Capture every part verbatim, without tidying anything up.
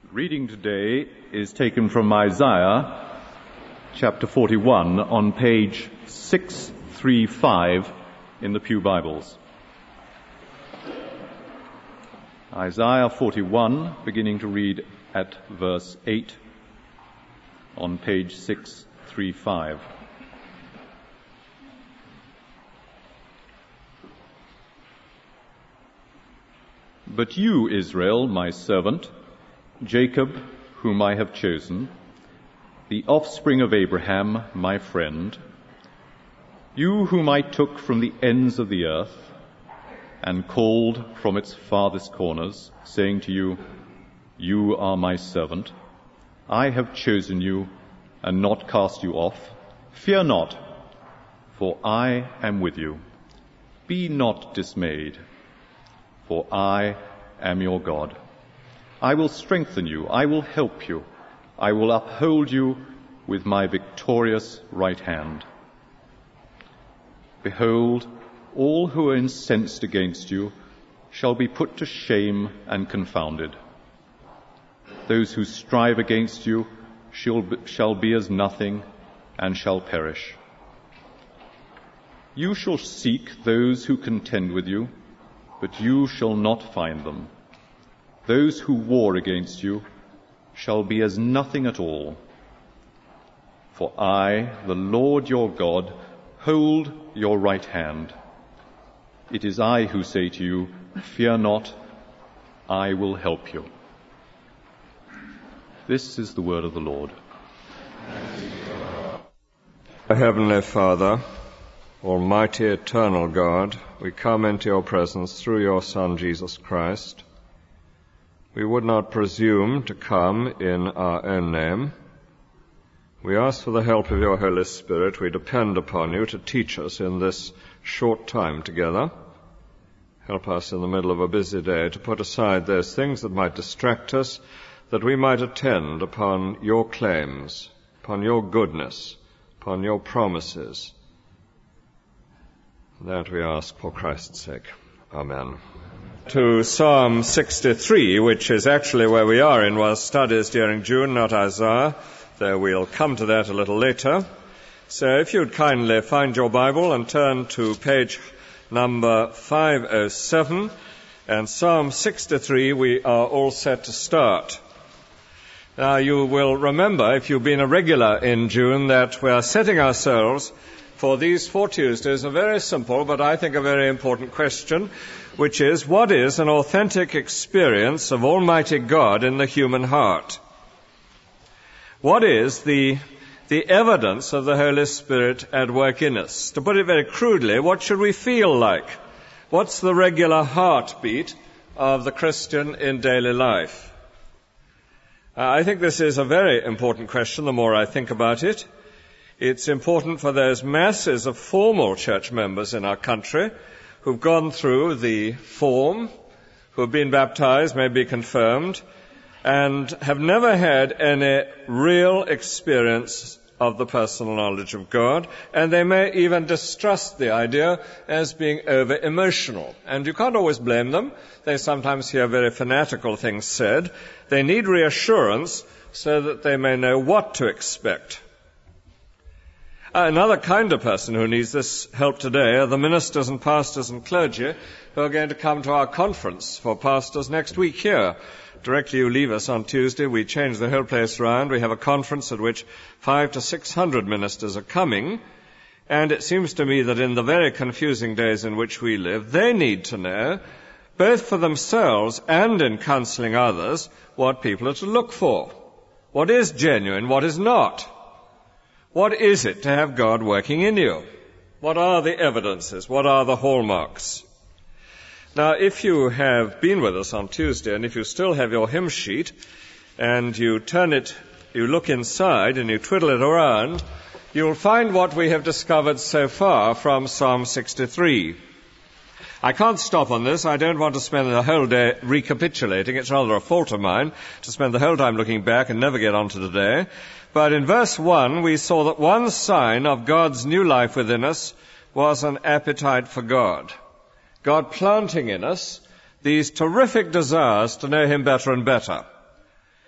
Reading today is taken from Isaiah chapter forty-one on page six thirty-five in the Pew Bibles. Isaiah forty-one, beginning to read at verse eight on page six thirty-five. But you, Israel, my servant, Jacob, whom I have chosen, the offspring of Abraham, my friend, you whom I took from the ends of the earth and called from its farthest corners, saying to you, you are my servant, I have chosen you and not cast you off. Fear not, for I am with you. Be not dismayed, for I am your God. I will strengthen you, I will help you, I will uphold you with my victorious right hand. Behold, all who are incensed against you shall be put to shame and confounded. Those who strive against you shall be, shall be as nothing and shall perish. You shall seek those who contend with you, but you shall not find them. Those who war against you shall be as nothing at all. For I, the Lord your God, hold your right hand. It is I who say to you, fear not, I will help you. This is the word of the Lord. Our Heavenly Father, Almighty eternal God, we come into your presence through your Son, Jesus Christ. We would not presume to come in our own name. We ask for the help of your Holy Spirit. We depend upon you to teach us in this short time together. Help us in the middle of a busy day to put aside those things that might distract us, that we might attend upon your claims, upon your goodness, upon your promises. That we ask for Christ's sake. Amen. To Psalm sixty-three, which is actually where we are in our studies during June, not Isaiah, though we'll come to that a little later. So if you'd kindly find your Bible and turn to page number five oh seven, and Psalm sixty-three, we are all set to start. Now you will remember, if you've been a regular in June, that we are setting ourselves for these four Tuesdays a very simple, but I think a very important question, which is, what is an authentic experience of Almighty God in the human heart? What is the, the evidence of the Holy Spirit at work in us? To put it very crudely, what should we feel like? What's the regular heartbeat of the Christian in daily life? Uh, I think this is a very important question the more I think about it. It's important for those masses of formal church members in our country who've gone through the form, who have been baptized, may be confirmed, and have never had any real experience of the personal knowledge of God, and they may even distrust the idea as being over-emotional. And you can't always blame them. They sometimes hear very fanatical things said. They need reassurance so that they may know what to expect. Another kind of person who needs this help today are the ministers and pastors and clergy who are going to come to our conference for pastors next week here. Directly you leave us on Tuesday, we change the whole place around. We have a conference at which five to six hundred ministers are coming. And it seems to me that in the very confusing days in which we live, they need to know, both for themselves and in counseling others, what people are to look for. What is genuine, what is not. What is it to have God working in you? What are the evidences? What are the hallmarks? Now, if you have been with us on Tuesday, and if you still have your hymn sheet, and you turn it, you look inside, and you twiddle it around, you'll find what we have discovered so far from Psalm sixty-three. I can't stop on this. I don't want to spend the whole day recapitulating. It's rather a fault of mine to spend the whole time looking back and never get on to today. But in verse one, we saw that one sign of God's new life within us was an appetite for God. God planting in us these terrific desires to know him better and better.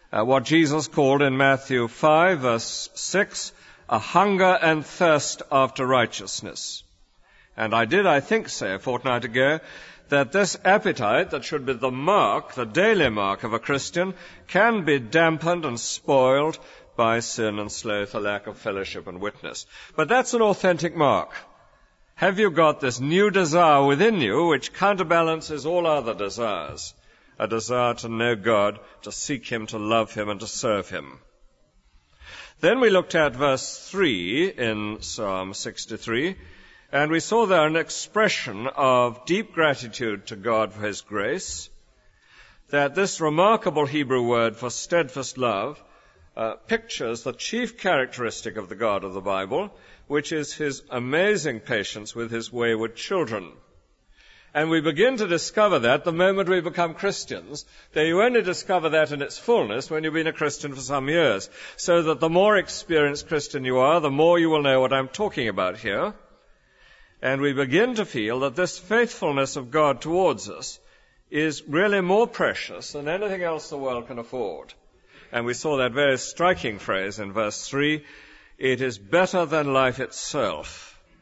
uh, what Jesus called in Matthew five, verse six, a hunger and thirst after righteousness. And I did, I think, say a fortnight ago that this appetite that should be the mark, the daily mark of a Christian, can be dampened and spoiled by sin and sloth, a lack of fellowship and witness. But that's an authentic mark. Have you got this new desire within you which counterbalances all other desires? A desire to know God, to seek Him, to love Him, and to serve Him. Then we looked at verse three in Psalm sixty-three, and we saw there an expression of deep gratitude to God for His grace, that this remarkable Hebrew word for steadfast love uh, pictures the chief characteristic of the God of the Bible, which is His amazing patience with His wayward children. And we begin to discover that the moment we become Christians, though you only discover that in its fullness when you've been a Christian for some years, so that the more experienced Christian you are, the more you will know what I'm talking about here. And we begin to feel that this faithfulness of God towards us is really more precious than anything else the world can afford. And we saw that very striking phrase in verse three, it is better than life itself.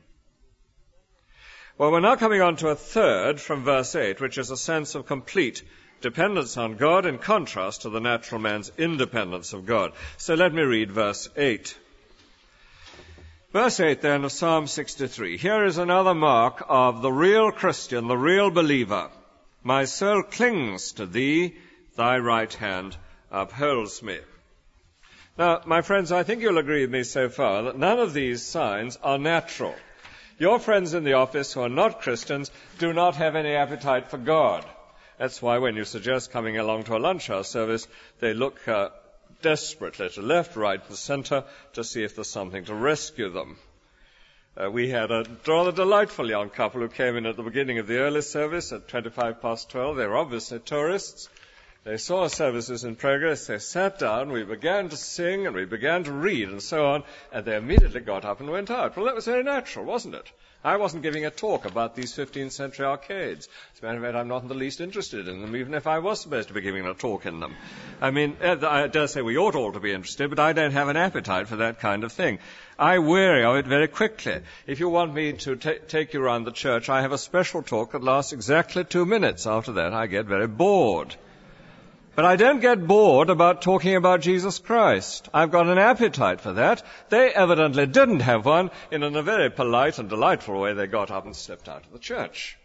Well, we're now coming on to a third from verse eight, which is a sense of complete dependence on God in contrast to the natural man's independence of God. So let me read verse eight. Verse eight then of Psalm sixty-three. Here is another mark of the real Christian, the real believer. My soul clings to thee, thy right hand upholds me. Now, my friends, I think you'll agree with me so far that none of these signs are natural. Your friends in the office who are not Christians do not have any appetite for God. That's why when you suggest coming along to a lunch hour service, they look uh, desperately to left, right, and center to see if there's something to rescue them. Uh, we had a rather delightful young couple who came in at the beginning of the early service at twenty-five past twelve. They were obviously tourists. They saw our services in progress. They sat down. We began to sing and we began to read and so on. And they immediately got up and went out. Well, that was very natural, wasn't it? I wasn't giving a talk about these fifteenth century arcades. As a matter of fact, I'm not in the least interested in them, even if I was supposed to be giving a talk in them. I mean, I dare say we ought all to be interested, but I don't have an appetite for that kind of thing. I weary of it very quickly. If you want me to t- take you around the church, I have a special talk that lasts exactly two minutes. After that, I get very bored. But I don't get bored about talking about Jesus Christ. I've got an appetite for that. They evidently didn't have one, and in a very polite and delightful way they got up and slipped out of the church.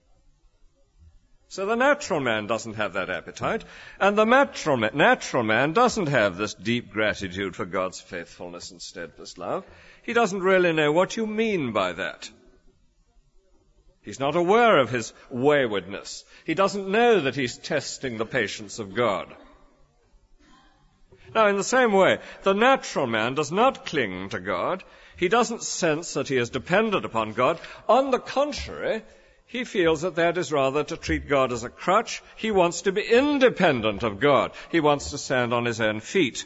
So the natural man doesn't have that appetite, and the natural man, natural man doesn't have this deep gratitude for God's faithfulness and steadfast love. He doesn't really know what you mean by that. He's not aware of his waywardness. He doesn't know that he's testing the patience of God. Now, in the same way, the natural man does not cling to God. He doesn't sense that he is dependent upon God. On the contrary, he feels that that is rather to treat God as a crutch. He wants to be independent of God. He wants to stand on his own feet.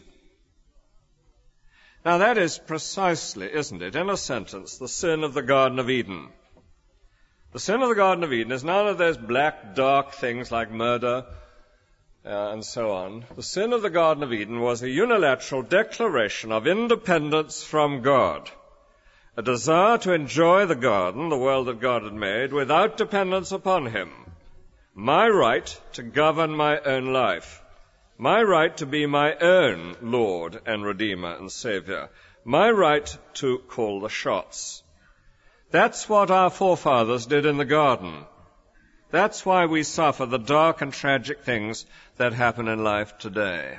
Now, that is precisely, isn't it, in a sentence, the sin of the Garden of Eden. The sin of the Garden of Eden is none of those black, dark things like murder uh, and so on. The sin of the Garden of Eden was a unilateral declaration of independence from God, a desire to enjoy the garden, the world that God had made, without dependence upon Him. My right to govern my own life. My right to be my own Lord and Redeemer and Savior. My right to call the shots. That's what our forefathers did in the garden. That's why we suffer the dark and tragic things that happen in life today.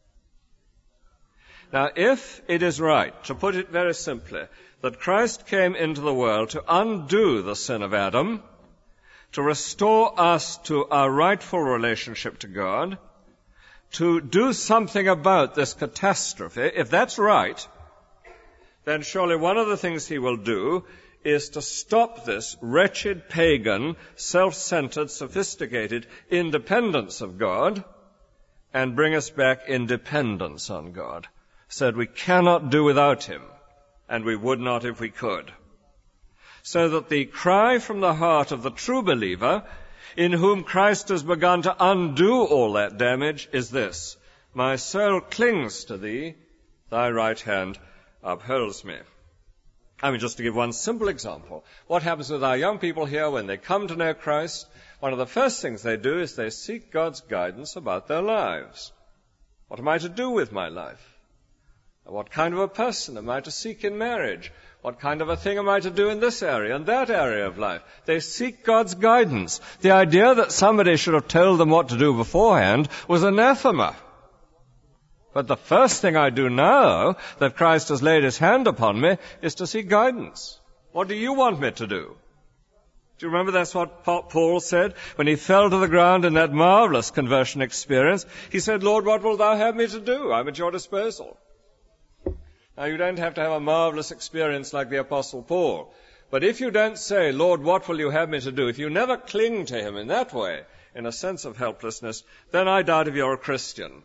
Now, if it is right, to put it very simply, that Christ came into the world to undo the sin of Adam, to restore us to our rightful relationship to God, to do something about this catastrophe, if that's right, then surely one of the things He will do is to stop this wretched, pagan, self-centered, sophisticated independence of God and bring us back in dependence on God, so that we cannot do without Him, and we would not if we could. So that the cry from the heart of the true believer, in whom Christ has begun to undo all that damage, is this: My soul clings to thee, thy right hand upholds me. I mean, just to give one simple example, what happens with our young people here when they come to know Christ? One of the first things they do is they seek God's guidance about their lives. What am I to do with my life? What kind of a person am I to seek in marriage? What kind of a thing am I to do in this area and that area of life? They seek God's guidance. The idea that somebody should have told them what to do beforehand was anathema. But the first thing I do now that Christ has laid his hand upon me is to seek guidance. What do you want me to do? Do you remember that's what Paul said when he fell to the ground in that marvelous conversion experience? He said, Lord, what wilt thou have me to do? I'm at your disposal. Now, you don't have to have a marvelous experience like the Apostle Paul. But if you don't say, Lord, what will you have me to do? If you never cling to him in that way, in a sense of helplessness, then I doubt if you're a Christian.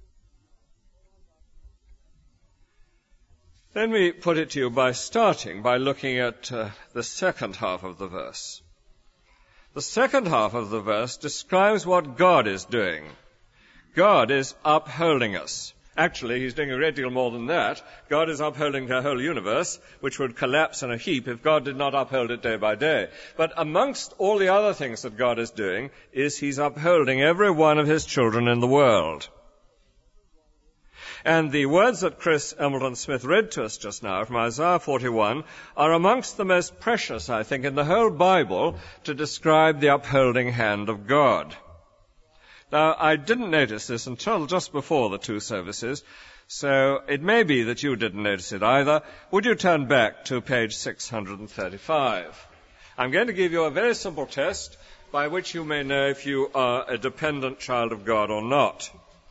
Let me put it to you by starting by looking at uh, the second half of the verse. The second half of the verse describes what God is doing. God is upholding us. Actually, he's doing a great deal more than that. God is upholding the whole universe, which would collapse in a heap if God did not uphold it day by day. But amongst all the other things that God is doing is he's upholding every one of his children in the world. And the words that Chris Embleton Smith read to us just now from Isaiah forty-one are amongst the most precious, I think, in the whole Bible to describe the upholding hand of God. Now, I didn't notice this until just before the two services, so it may be that you didn't notice it either. Would you turn back to page six hundred thirty-five? I'm going to give you a very simple test by which you may know if you are a dependent child of God or not.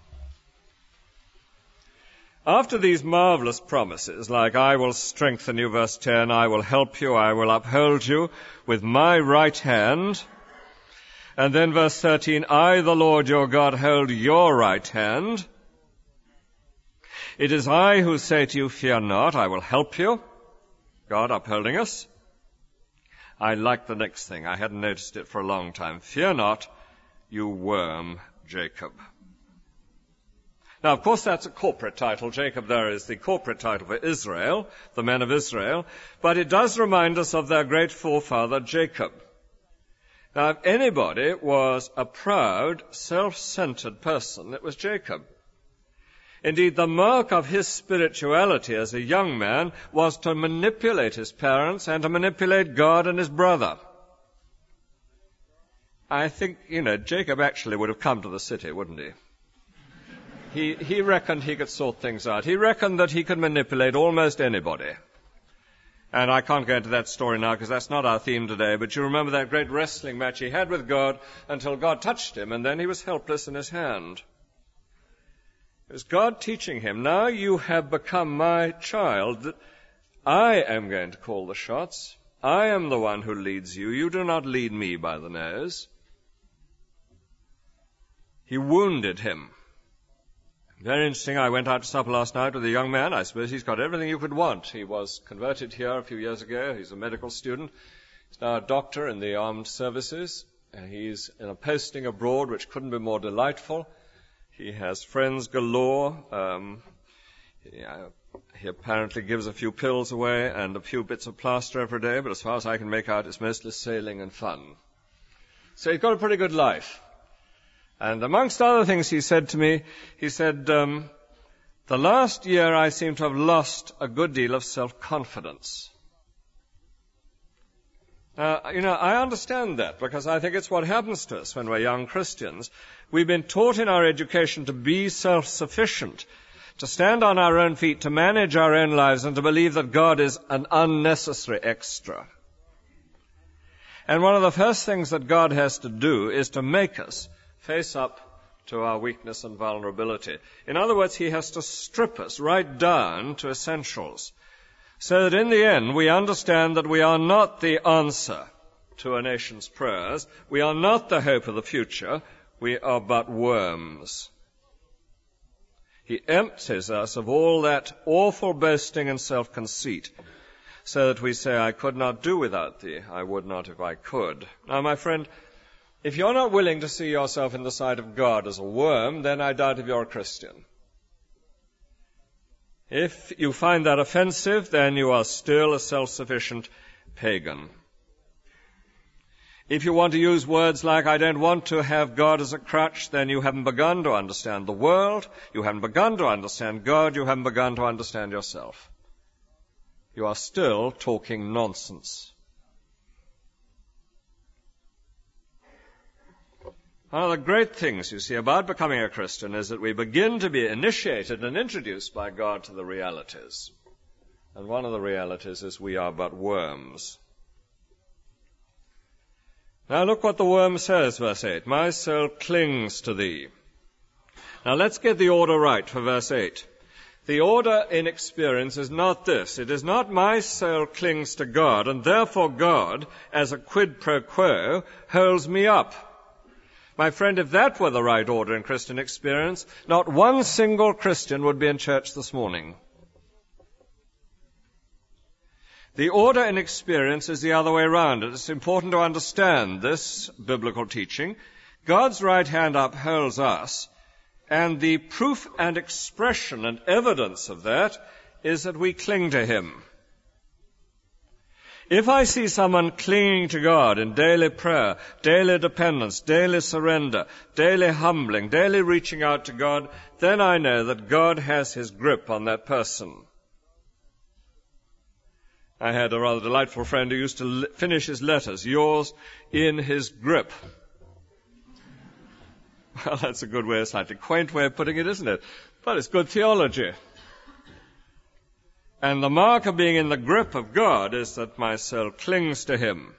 After these marvelous promises, like I will strengthen you, verse ten, I will help you, I will uphold you with my right hand, and then verse thirteen, I, the Lord your God, hold your right hand. It is I who say to you, fear not, I will help you. God upholding us. I like the next thing. I hadn't noticed it for a long time. Fear not, you worm, Jacob. Now, of course, that's a corporate title. Jacob there is the corporate title for Israel, the men of Israel. But it does remind us of their great forefather, Jacob. Now, if anybody was a proud, self-centered person, it was Jacob. Indeed, the mark of his spirituality as a young man was to manipulate his parents and to manipulate God and his brother. I think, you know, Jacob actually would have come to the city, wouldn't he? He, he reckoned he could sort things out. He reckoned that he could manipulate almost anybody. And I can't go into that story now because that's not our theme today, but you remember that great wrestling match he had with God until God touched him, and then he was helpless in his hand. It was God teaching him, now you have become my child. I am going to call the shots. I am the one who leads you. You do not lead me by the nose. He wounded him. Very interesting. I went out to supper last night with a young man. I suppose he's got everything you could want. He was converted here a few years ago. He's a medical student. He's now a doctor in the armed services. And he's in a posting abroad which couldn't be more delightful. He has friends galore. Um, he, uh, he apparently gives a few pills away and a few bits of plaster every day, but as far as I can make out, it's mostly sailing and fun. So he's got a pretty good life. And amongst other things he said to me, he said, um, the last year I seem to have lost a good deal of self-confidence. Uh, you know, I understand that because I think it's what happens to us when we're young Christians. We've been taught in our education to be self-sufficient, to stand on our own feet, to manage our own lives, and to believe that God is an unnecessary extra. And one of the first things that God has to do is to make us face up to our weakness and vulnerability. In other words, he has to strip us right down to essentials, so that in the end we understand that we are not the answer to a nation's prayers, we are not the hope of the future, we are but worms. He empties us of all that awful boasting and self-conceit, so that we say, I could not do without thee, I would not if I could. Now, my friend, if you're not willing to see yourself in the sight of God as a worm, then I doubt if you're a Christian. If you find that offensive, then you are still a self-sufficient pagan. If you want to use words like, I don't want to have God as a crutch, then you haven't begun to understand the world, you haven't begun to understand God, you haven't begun to understand yourself. You are still talking nonsense. One of the great things, you see, about becoming a Christian is that we begin to be initiated and introduced by God to the realities. And one of the realities is we are but worms. Now look what the worm says, verse eight. My soul clings to thee. Now let's get the order right for verse eight. The order in experience is not this. It is not my soul clings to God, and therefore God, as a quid pro quo, holds me up. My friend, if that were the right order in Christian experience, not one single Christian would be in church this morning. The order in experience is the other way around. It's important to understand this biblical teaching. God's right hand upholds us, and the proof and expression and evidence of that is that we cling to Him. If I see someone clinging to God in daily prayer, daily dependence, daily surrender, daily humbling, daily reaching out to God, then I know that God has His grip on that person. I had a rather delightful friend who used to finish his letters, yours in His grip. Well, that's a good way, a slightly quaint way of putting it, isn't it? But it's good theology. And the mark of being in the grip of God is that my soul clings to Him.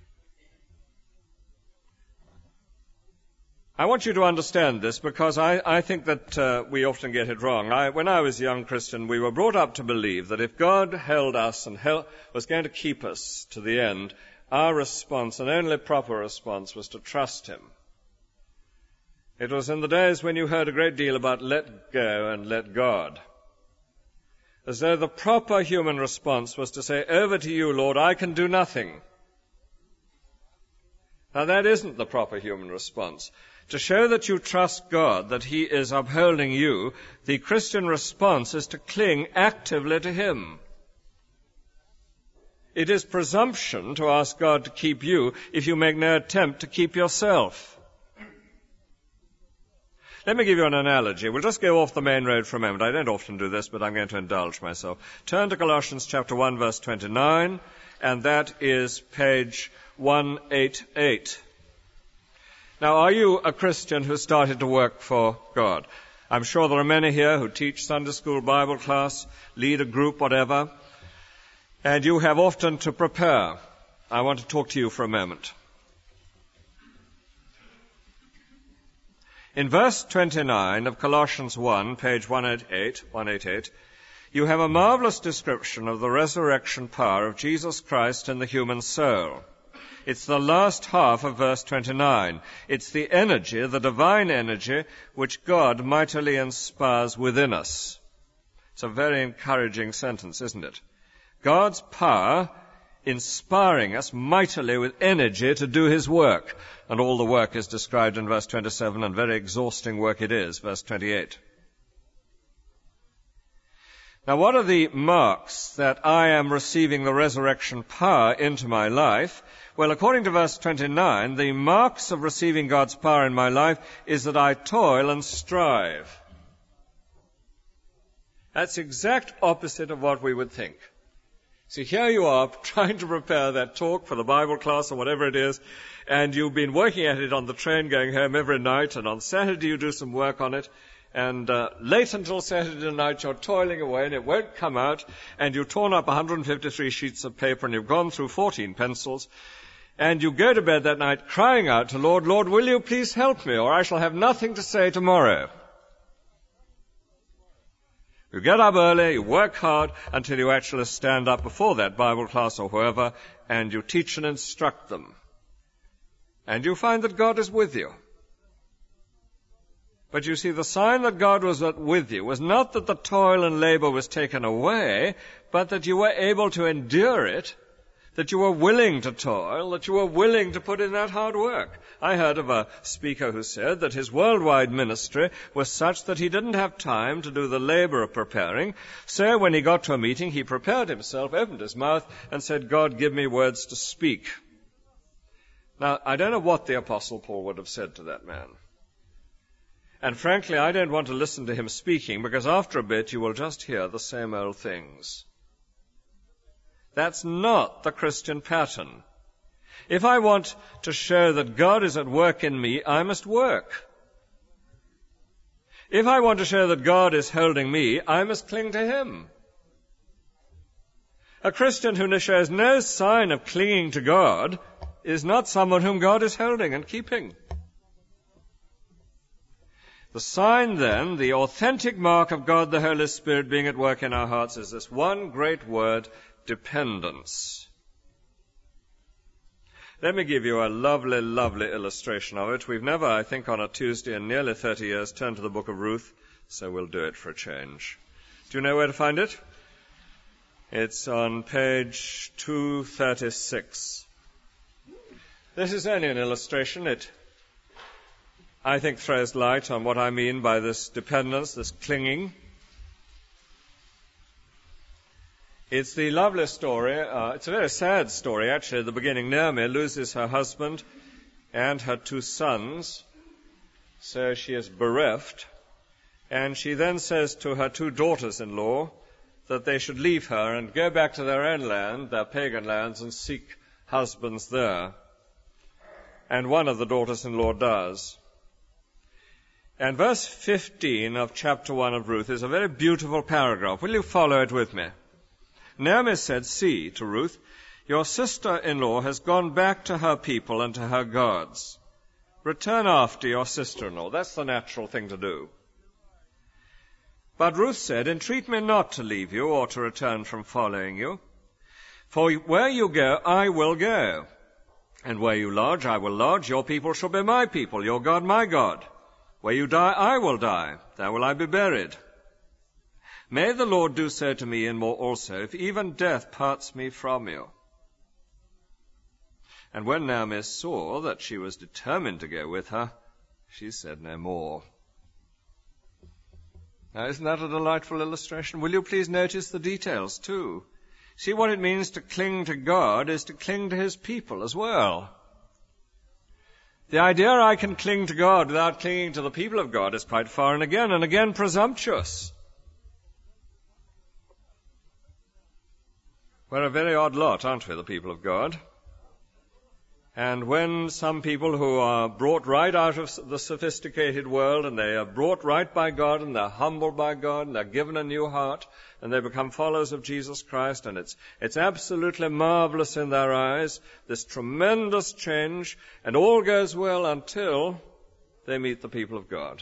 I want you to understand this because I, I think that uh, we often get it wrong. I, when I was a young Christian, we were brought up to believe that if God held us and held, was going to keep us to the end, our response, and only proper response, was to trust Him. It was in the days when you heard a great deal about let go and let God. As though the proper human response was to say, over to you, Lord, I can do nothing. Now that isn't the proper human response. To show that you trust God, that He is upholding you, the Christian response is to cling actively to Him. It is presumption to ask God to keep you if you make no attempt to keep yourself. Let me give you an analogy. We'll just go off the main road for a moment. I don't often do this, but I'm going to indulge myself. Turn to Colossians chapter one, verse twenty-nine, and that is page one eighty-eight. Now, are you a Christian who started to work for God? I'm sure there are many here who teach Sunday school, Bible class, lead a group, whatever, and you have often to prepare. I want to talk to you for a moment. In verse twenty-nine of Colossians one, page one eighty-eight, you have a marvelous description of the resurrection power of Jesus Christ in the human soul. It's the last half of verse twenty-nine. It's the energy, the divine energy, which God mightily inspires within us. It's a very encouraging sentence, isn't it? God's power inspiring us mightily with energy to do His work. And all the work is described in verse twenty-seven, and very exhausting work it is, verse twenty-eight. Now, what are the marks that I am receiving the resurrection power into my life? Well, according to verse twenty-nine, the marks of receiving God's power in my life is that I toil and strive. That's the exact opposite of what we would think. See, here you are trying to prepare that talk for the Bible class or whatever it is, and you've been working at it on the train going home every night, and on Saturday you do some work on it, and uh, late until Saturday night you're toiling away and it won't come out, and you've torn up one hundred fifty-three sheets of paper and you've gone through fourteen pencils, and you go to bed that night crying out to Lord, Lord, will you please help me, or I shall have nothing to say tomorrow. You get up early, you work hard until you actually stand up before that Bible class or whoever, and you teach and instruct them. And you find that God is with you. But you see, the sign that God was with you was not that the toil and labor was taken away, but that you were able to endure it, that you were willing to toil, that you were willing to put in that hard work. I heard of a speaker who said that his worldwide ministry was such that he didn't have time to do the labor of preparing. So when he got to a meeting, he prepared himself, opened his mouth, and said, God, give me words to speak. Now, I don't know what the Apostle Paul would have said to that man. And frankly, I don't want to listen to him speaking, because after a bit you will just hear the same old things. That's not the Christian pattern. If I want to show that God is at work in me, I must work. If I want to show that God is holding me, I must cling to Him. A Christian who shows no sign of clinging to God is not someone whom God is holding and keeping. The sign, then, the authentic mark of God the Holy Spirit being at work in our hearts, is this one great word, dependence. Let me give you a lovely, lovely illustration of it. We've never, I think, on a Tuesday in nearly thirty years, turned to the book of Ruth, so we'll do it for a change. Do you know where to find it? It's on page two thirty-six. This is only an illustration. It, I think, throws light on what I mean by this dependence, this clinging. It's the lovely story. Uh, it's a very sad story, actually. At the beginning, Naomi loses her husband and her two sons, so she is bereft. And she then says to her two daughters-in-law that they should leave her and go back to their own land, their pagan lands, and seek husbands there. And one of the daughters-in-law does. And verse fifteen of chapter one of Ruth is a very beautiful paragraph. Will you follow it with me? Naomi said, "See," to Ruth, "your sister-in-law has gone back to her people and to her gods. Return after your sister-in-law." That's the natural thing to do. But Ruth said, "Entreat me not to leave you or to return from following you. For where you go, I will go. And where you lodge, I will lodge. Your people shall be my people, your God my God. Where you die, I will die. There will I be buried. May the Lord do so to me and more also, if even death parts me from you." And when Naomi saw that she was determined to go with her, she said no more. Now, isn't that a delightful illustration? Will you please notice the details too? See, what it means to cling to God is to cling to His people as well. The idea I can cling to God without clinging to the people of God is quite foreign again, and again presumptuous. We're a very odd lot, aren't we, the people of God? And when some people who are brought right out of the sophisticated world, and they are brought right by God, and they're humbled by God, and they're given a new heart, and they become followers of Jesus Christ, and it's, it's absolutely marvelous in their eyes, this tremendous change, and all goes well until they meet the people of God.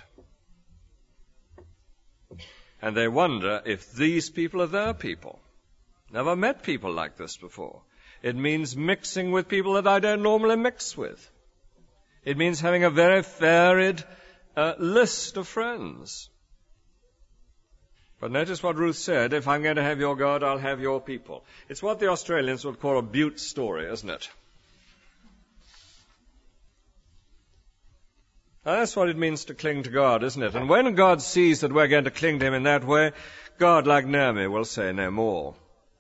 And they wonder if these people are their people. Never met people like this before. It means mixing with people that I don't normally mix with. It means having a very varied uh, list of friends. But notice what Ruth said, if I'm going to have your God, I'll have your people. It's what the Australians would call a butte story, isn't it? Now, that's what it means to cling to God, isn't it? And when God sees that we're going to cling to Him in that way, God, like Naomi, will say no more.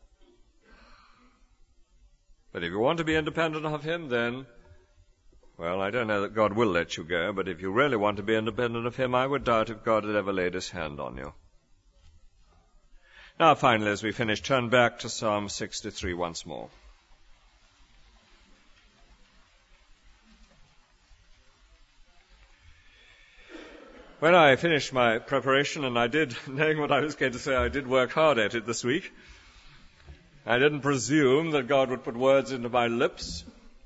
But if you want to be independent of Him, then, well, I don't know that God will let you go, but if you really want to be independent of Him, I would doubt if God had ever laid His hand on you. Now, finally, as we finish, turn back to Psalm sixty-three once more. When I finished my preparation, and I did, knowing what I was going to say, I did work hard at it this week. I didn't presume that God would put words into my lips.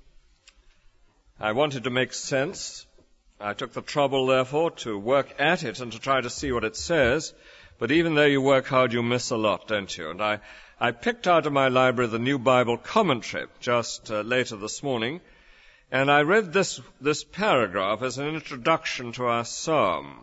I wanted to make sense. I took the trouble, therefore, to work at it and to try to see what it says. But even though you work hard, you miss a lot, don't you? And I, I picked out of my library the New Bible Commentary just uh, later this morning, and I read this, this paragraph as an introduction to our psalm.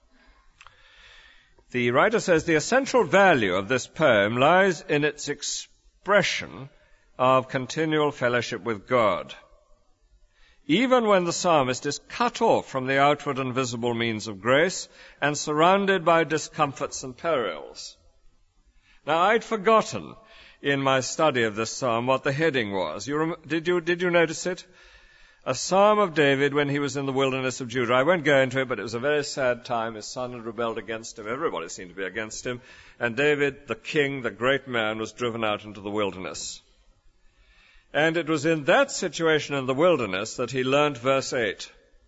The writer says, "The essential value of this poem lies in its expression of continual fellowship with God. Even when the psalmist is cut off from the outward and visible means of grace and surrounded by discomforts and perils. Now, I'd forgotten in my study of this psalm what the heading was. You rem- did you did you notice it? A psalm of David when he was in the wilderness of Judah. I won't go into it, but it was a very sad time. His son had rebelled against him. Everybody seemed to be against him. And David, the king, the great man, was driven out into the wilderness. And it was in that situation in the wilderness that he learned verse eight.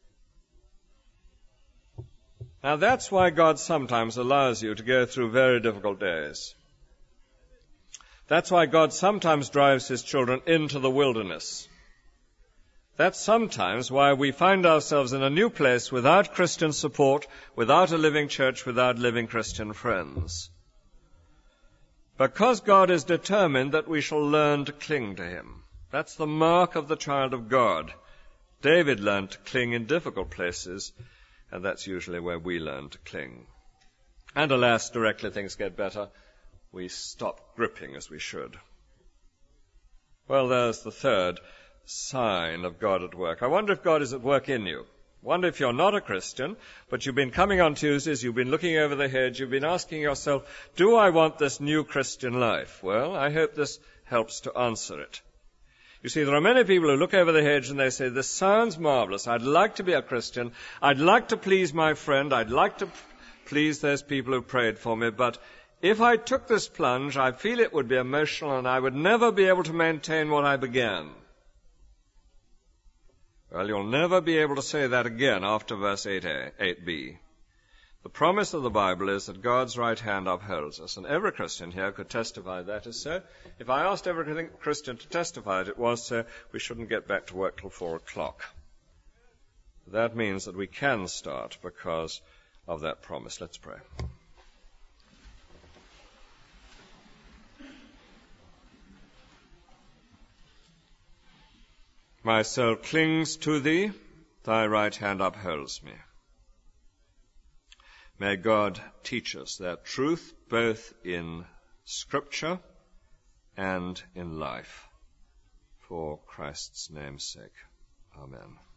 Now that's why God sometimes allows you to go through very difficult days. That's why God sometimes drives his children into the wilderness. That's sometimes why we find ourselves in a new place without Christian support, without a living church, without living Christian friends. Because God is determined that we shall learn to cling to him. That's the mark of the child of God. David learned to cling in difficult places, and that's usually where we learn to cling. And alas, directly things get better, we stop gripping as we should. Well, there's the third sign of God at work. I wonder if God is at work in you. Wonder if you're not a Christian, but you've been coming on Tuesdays, you've been looking over the hedge, you've been asking yourself, do I want this new Christian life? Well, I hope this helps to answer it. You see, there are many people who look over the hedge and they say, this sounds marvelous. I'd like to be a Christian. I'd like to please my friend. I'd like to please those people who prayed for me. But if I took this plunge, I feel it would be emotional and I would never be able to maintain what I began. Well, you'll never be able to say that again after verse eight a, eight b. The promise of the Bible is that God's right hand upholds us, and every Christian here could testify that is so. If I asked every Christian to testify that it was so, we shouldn't get back to work till four o'clock. That means that we can start because of that promise. Let's pray. My soul clings to thee, thy right hand upholds me. May God teach us that truth both in Scripture and in life. For Christ's name's sake. Amen.